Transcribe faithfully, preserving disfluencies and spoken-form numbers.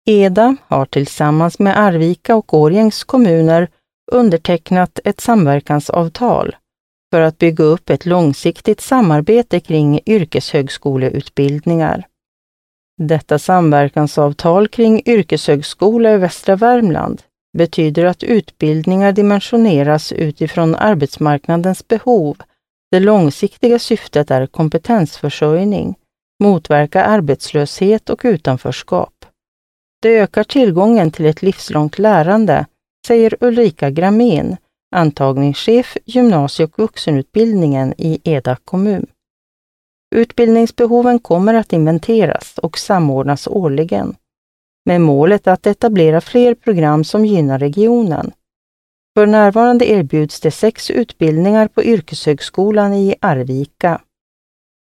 Eda har tillsammans med Arvika och Årjängs kommuner undertecknat ett samverkansavtal för att bygga upp ett långsiktigt samarbete kring yrkeshögskoleutbildningar. Detta samverkansavtal kring yrkeshögskola i västra Värmland betyder att utbildningar dimensioneras utifrån arbetsmarknadens behov. Det långsiktiga syftet är kompetensförsörjning, motverka arbetslöshet och utanförskap. Det ökar tillgången till ett livslångt lärande, säger Ulrika Gramén, antagningschef gymnasie- och vuxenutbildningen i Eda kommun. Utbildningsbehoven kommer att inventeras och samordnas årligen, med målet att etablera fler program som gynnar regionen. För närvarande erbjuds det sex utbildningar på yrkeshögskolan i Arvika.